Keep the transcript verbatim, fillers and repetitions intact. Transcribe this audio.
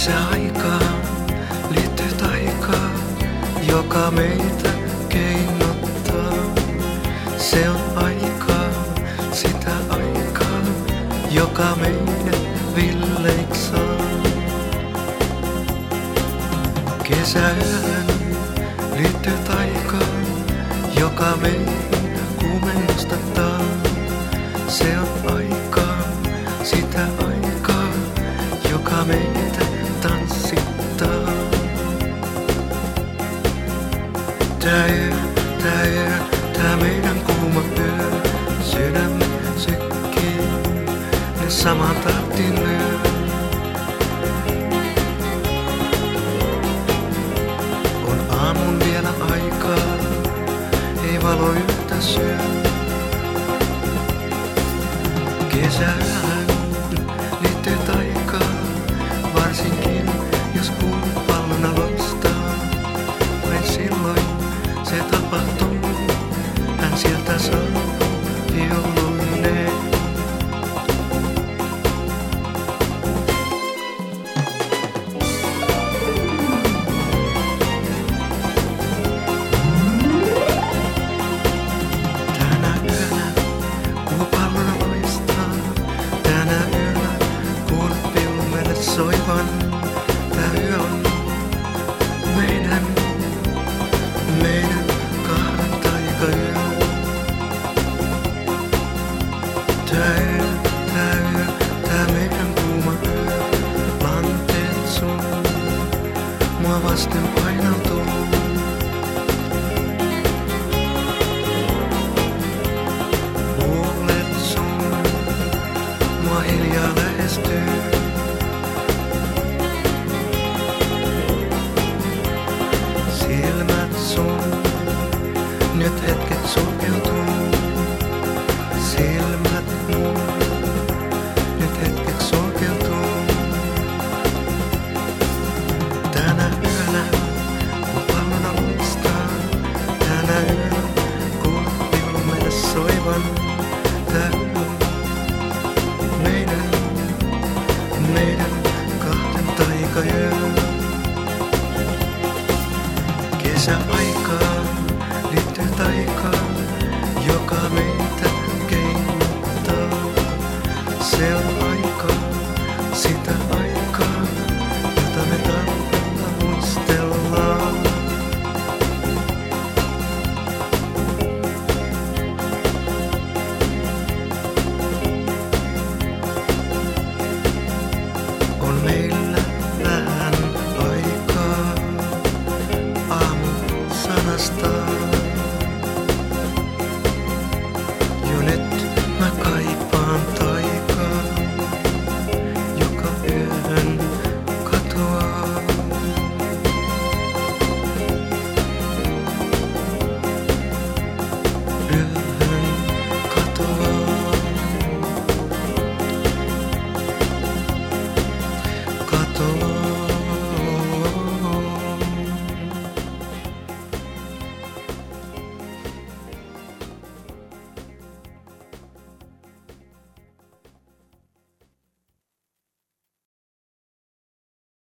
Kesäaikaan liittyy taikaa, joka meitä keinottaa. Se on aikaa, sitä aikaa, joka meidät villeiksaa. Kesäyöhön liittyy taikaa, joka meihin kuumennustattaa. Se on aikaa, sitä aikaa, joka meitä tanssittaa. Tää yö, tää yö, tää meidän kuuma yö, sydämme sykkii, ne saman tahtiin lyö. On aamun vielä aikaa, ei valo yhtä syö. Kesään liittyy taikaa, varsinkin jos kuun pallona loistaa. Vain silloin se tapahtuu, hän sieltä saapuu viuluineen. Tänä yönä kuu pallona loistaa, tänä yönä kuulet viulun meille soivan. Tää yö on meidän, meidän kahden taikayö. Tää yö, tää yö, tää meidän kuuma yö, lanteet sun mua vasten painautuu. Huulet sun mua hiljaa lähestyy. Silmät sun nyt hetket sulkeutuu. Silmät mun nyt hetket sulkeutuu. Tänä yönä kun pallona loistaa, tänä yönä kuulet viulun meille soivan. Tää